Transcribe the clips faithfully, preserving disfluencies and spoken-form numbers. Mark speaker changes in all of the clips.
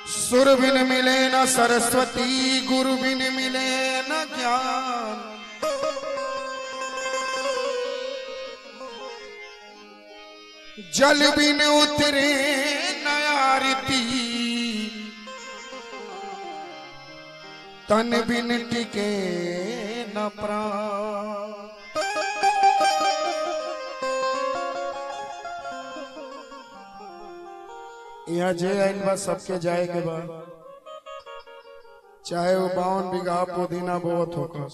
Speaker 1: सुर बिन मिले न सरस्वती, गुरु बिन मिले न ज्ञान। जल बिन उतरे न आरती, तन बिन टिके न प्राण। यहाँ जे आइल बा सबके जाए के बा, चाहे वो बावन बीघा पुदीना बोवत होकर।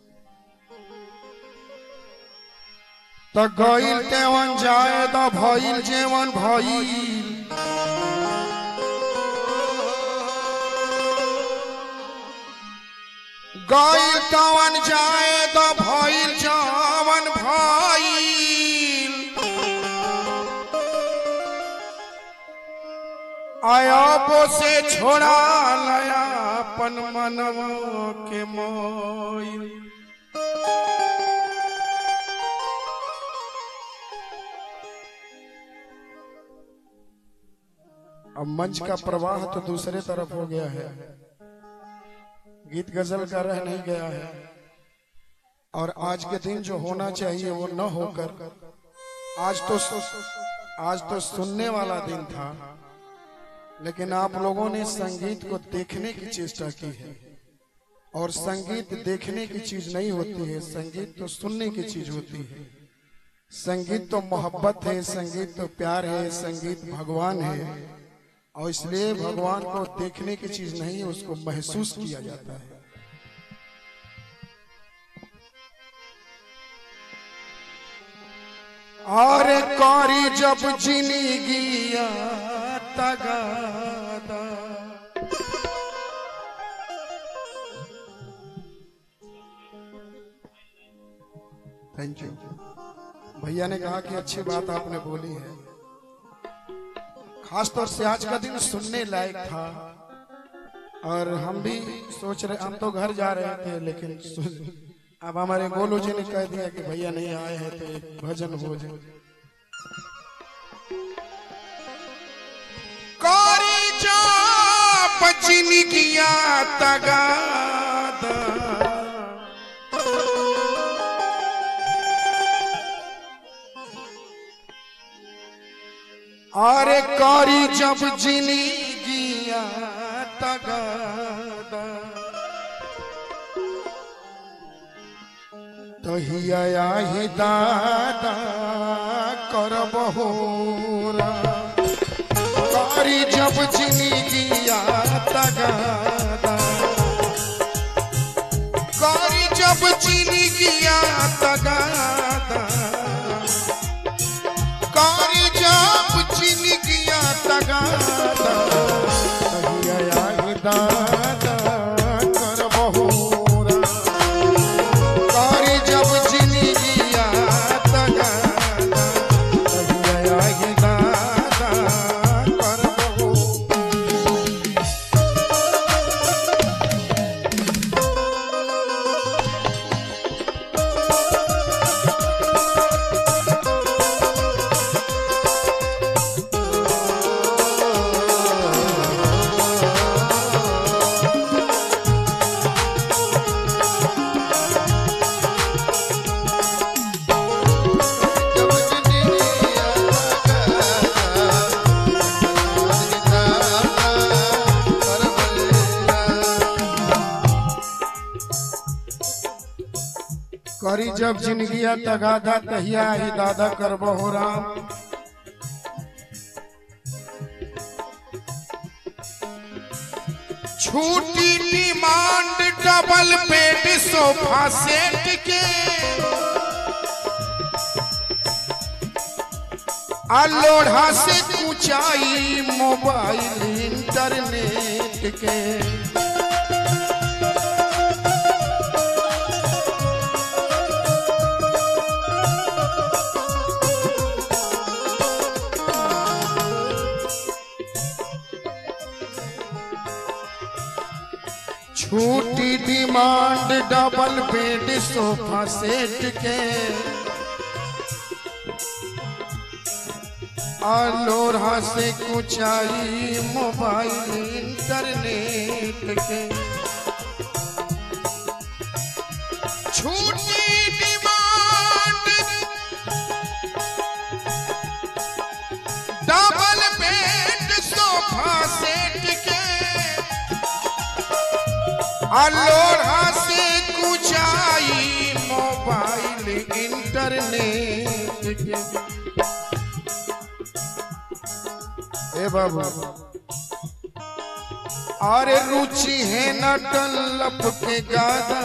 Speaker 1: त गइल तेवन जाए द भइल जेवन भइल। गइल तेवन जाए द भइल जेवन भइल। आयाबो से छोड़ा लया अपन मनवा के मोइल। अब मंच का प्रवाह तो दूसरे तरफ हो गया है, गीत गजल का रह नहीं गया है। और आज के दिन जो होना चाहिए वो न होकर आज तो आज तो सुनने वाला दिन था, लेकिन आप लोगों ने संगीत को देखने की चेष्टा की है। और संगीत देखने की चीज नहीं होती है, संगीत तो सुनने की चीज होती है। संगीत तो मोहब्बत है, संगीत तो प्यार है, संगीत भगवान है। और इसलिए भगवान को देखने की चीज नहीं, उसको महसूस किया जाता है। और कौरी जब जिंदगिया तगादा, थैंक यू भैया ने कहा कि अच्छी बात आपने बोली है। खासतौर से आज का दिन सुनने लायक था। और हम भी सोच रहे, हम तो घर जा रहे थे, लेकिन अब हमारे गोलू जी ने कह दिया कि भैया नहीं आए हैं तो एक भजन हो जाए। कौरी जो बचनी किया तगादा, अरे कौरी जब जिनी गिया तगादा, तो हिया ही दादा कर बहोरा। कौरी जब जिनी गिया तगादा, कौरी जब जिनी गिया तगादा, कौरी जब जिनी गिया तगादा, हिया ही दादा कर बहोरा। कौरी जब जिनी गिया तगादा, हिया ही दादा कर बहोरा। करी जब जिंदगिया तगादा, तहिया ही दादा कर बहोरा। छूटी demand double bed sofa set के, अलोढ़ा से ऊंचाई मोबाइल इंटरनेट के। छूटी demand double bed sofa set के, लोढ़ा से कुचाई मोबाइल इंटरनेट के छूटी demand double bed sofa set के लोढ़ा से कुचाई मोबाइल इंटरनेट के। ए बाबू अरे रुचि है न डल्लप के गादा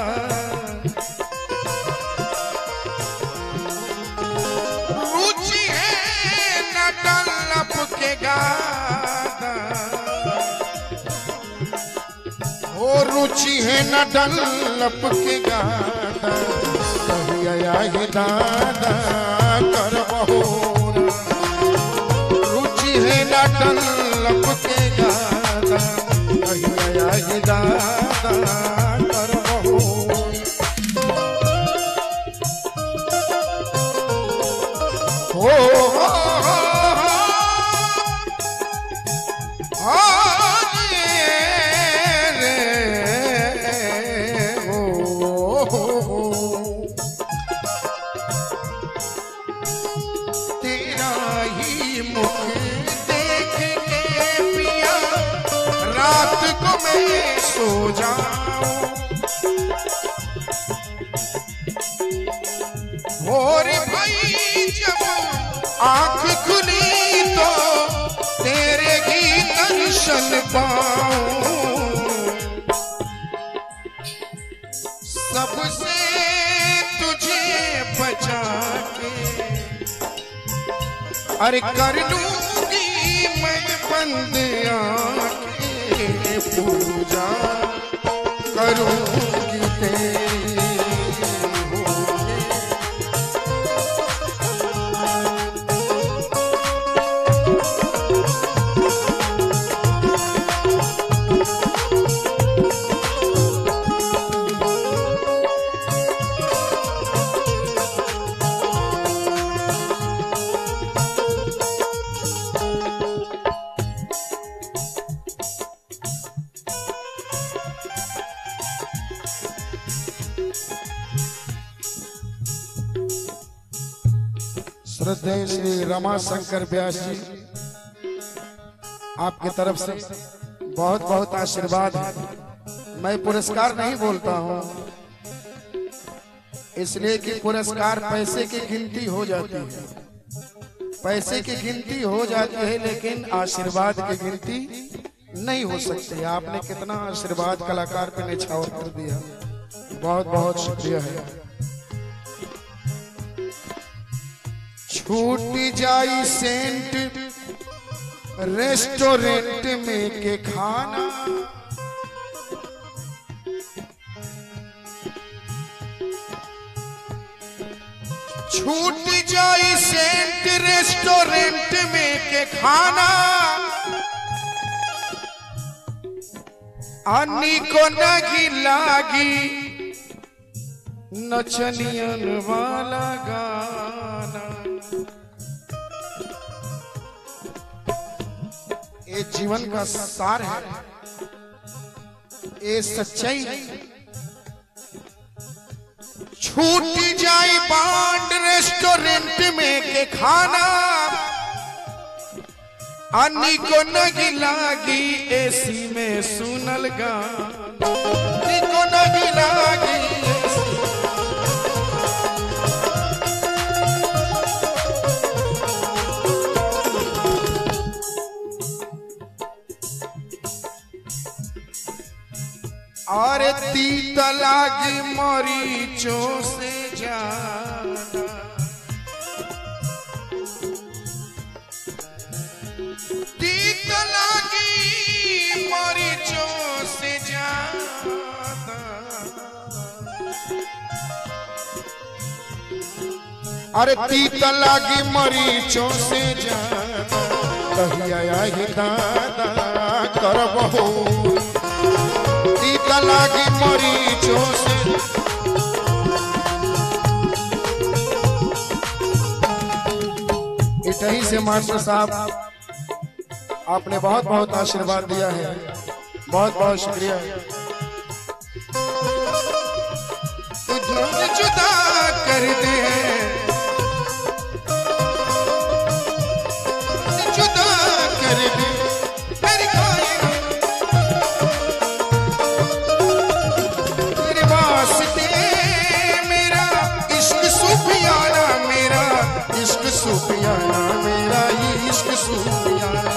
Speaker 1: रुचि है न डल्लप के गादा ओ रुचि है न डल्लप के गादा कहिया हे दादा कर बहो है ना डल्लप के गादा कहिया हे दादा कर बहो हो तेरा ही मुख रात को मैं सो जाऊं भोर भाई जब आंख खुली तो तेरे ही दर्शन पाऊं सबसे तुझे बचा के अरे कर लूंगी मैं बंद आंखें पूजा करूंगी तेरी श्रद्धेय श्री रमाशंकर व्यास जी आपकी तरफ से बहुत बहुत आशीर्वाद है। मैं पुरस्कार नहीं बोलता हूँ इसलिए कि पुरस्कार पैसे की गिनती हो जाती है पैसे की गिनती हो जाती है लेकिन आशीर्वाद की गिनती नहीं हो सकती। आपने कितना आशीर्वाद कलाकार पे निछावर कर दिया बहुत बहुत शुक्रिया है। छूट जाई सेंट रेस्टोरेंट में के खाना छूट जाई सेंट रेस्टोरेंट में के खाना अन्नी को नगी लागी नचनियन वाला गाना। ये जीवन का सार है ये सच्चाई छूट जाए बांड रेस्टोरेंट में के खाना अन्नी को नगी लागी एसी में सुनल गाना अन्नी को नगी लागी और तीत लागी मरीचों से ज्यादा तीत लागी मरीचों से ज्यादा अरे तीत लागी मरीचों से ज्यादा कहिया हे दादा करबहो तीत लागी मरीचों से इटही से मास्टर साहब आपने बहुत बहुत आशीर्वाद दिया है, बहुत बहुत शुक्रिया। तुझे जुदा कर दे, जुदा कर दे मेरी तेरे वास्ते मेरा इश्क सूफियाना, मेरा इश्क सूफियाना, मेरा इश्क सूफियाना,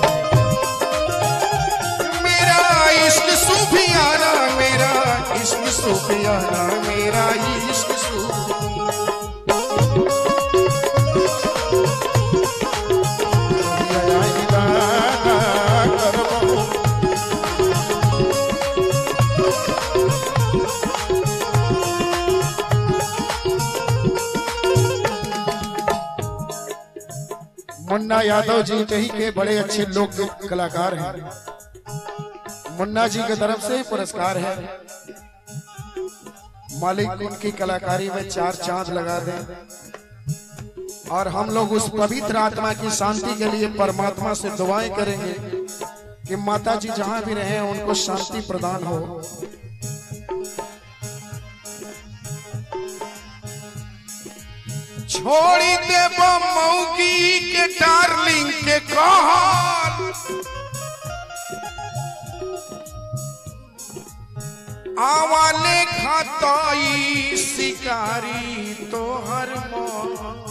Speaker 1: मेरा इश्क सूफियाना, मेरा इश्क सूफियाना, मेरा इश्क मुन्ना यादव जी कहीं के बड़े अच्छे लोक कलाकार हैं। मुन्ना जी की तरफ से ही पुरस्कार है। मालिक उनकी कलाकारी में चार चांद लगा दें और हम लोग उस पवित्र आत्मा की शांति के लिए परमात्मा से दुआएं करेंगे कि माता जी जहां भी रहे उनको शांति प्रदान हो। छोड़ी दे मौगी के डार्लिंग के कहल, आवाले खाताई शिकारी तो हर मोहल।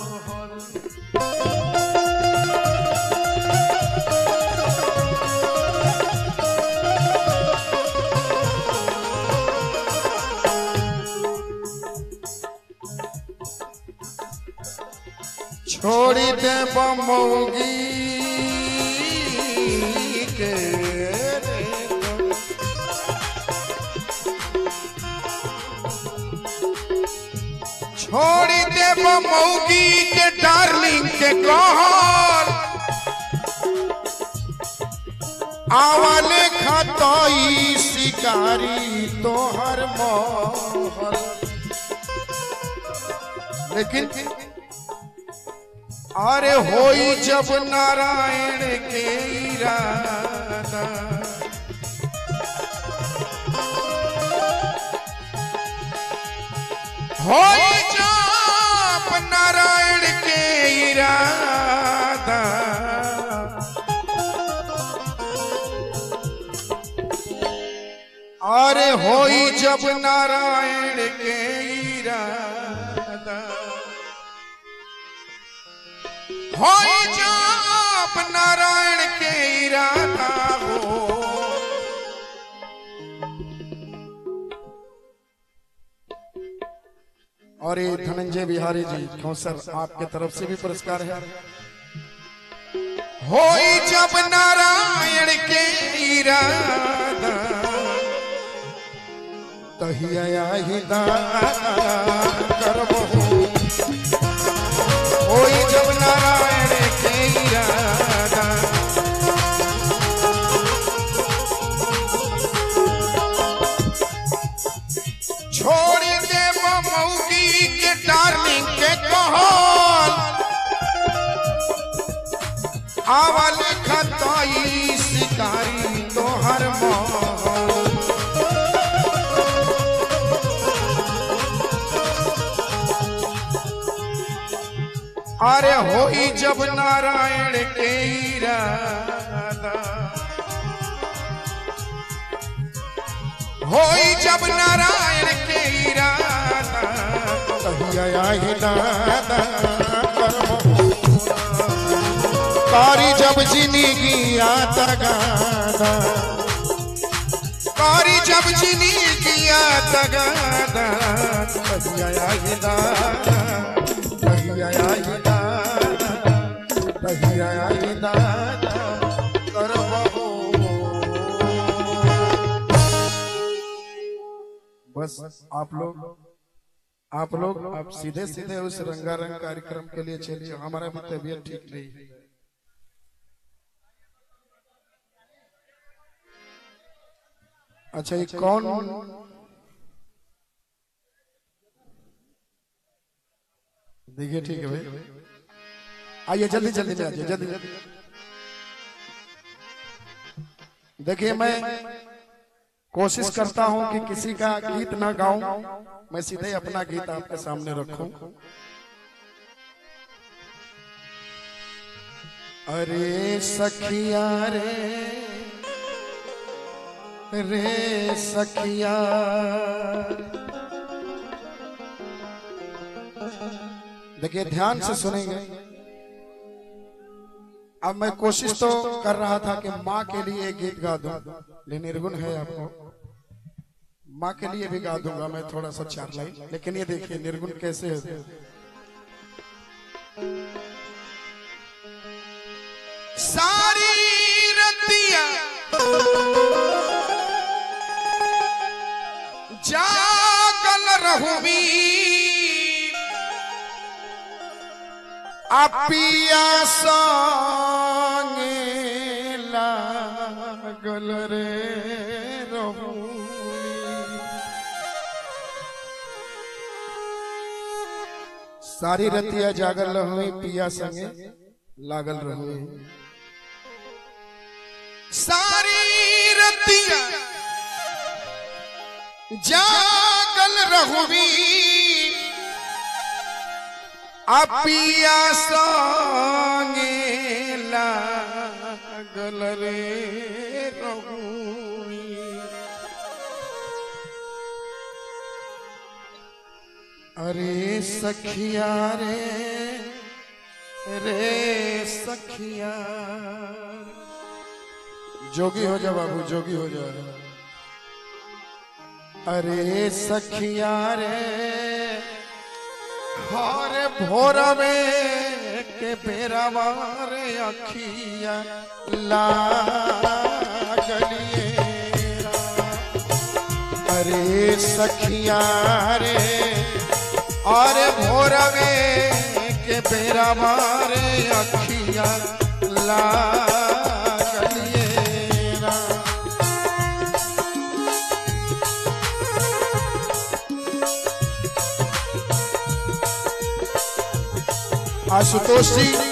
Speaker 1: छोड़ी दे बमौगी के छोड़ी दे बमौगी के डार्लिंग के कहल, आवाले खतई शिकारी तो हर मोहल। लेकिन अरे होई जब नारायण के इरादा, होई जब नारायण के इरादा, अरे होई जब नारायण के इरादा, होई जब नारायण के इरादा हो। और ये धनंजय बिहारी जी खौसर आपके तरफ से भी पुरस्कार है। होई जब नारायण के इरादा, तहिया ही करबो। होई जब नारायण के इरादा, छोड़ दे मौगी के डार्लिंग के कहल, आवल खताई शिकारी तो हर मोहल। अरे होई जब नारायण के इरादा, होई जब नारायण के इरादा, तहिया ही दादा करबो। कारी जब जिंदगी आता गादा, कारी जब जिंदगी आता गादा, तहिया ही दादा, तहिया ही दादा, तहिया ही दादा करबो। बस आप लोग आप लोग आप सीधे सीधे उस रंगारंग कार्यक्रम के लिए चलिए, हमारा भी तबीयत ठीक नहीं है। अच्छा, ये कौन देखिए, ठीक है भाई। आइए जल्दी जल्दी में आइए जल्दी जल्दी। देखिए मैं कोशिश करता हूं कि किसी का गीत ना गाऊं, मैं सीधे अपना गीत आपके सामने रखूं। अरे सखिया रे रे सखिया, देखिए ध्यान से सुनेंगे। अब मैं कोशिश तो कर रहा था कि माँ के लिए गीत गा दूं, लेकिन निर्गुण है आपको, माँ के लिए भी गा दूंगा मैं थोड़ा सा चार लाइन, लेकिन ये देखिए निर्गुण कैसे है। सारी रतिया जागल रहूंगी, अपिया संगे लागल रे रहूंगी। सारी रतिया जागल रहूंगी, पिया संगे लागल रहूंगी। सारी रतिया जागल रहूंगी, अपिया संगे लागल रे रहूंगी। अरे सखिया रे रे सखिया, जोगी हो जा बाबू, जोगी हो जा। अरे सखिया रे हर भोर में के बेरावा रे अखिया लागलिए। अरे सखिया रे और भोर में के बेरावा रे अखिया लागलिए। आशुतोष जी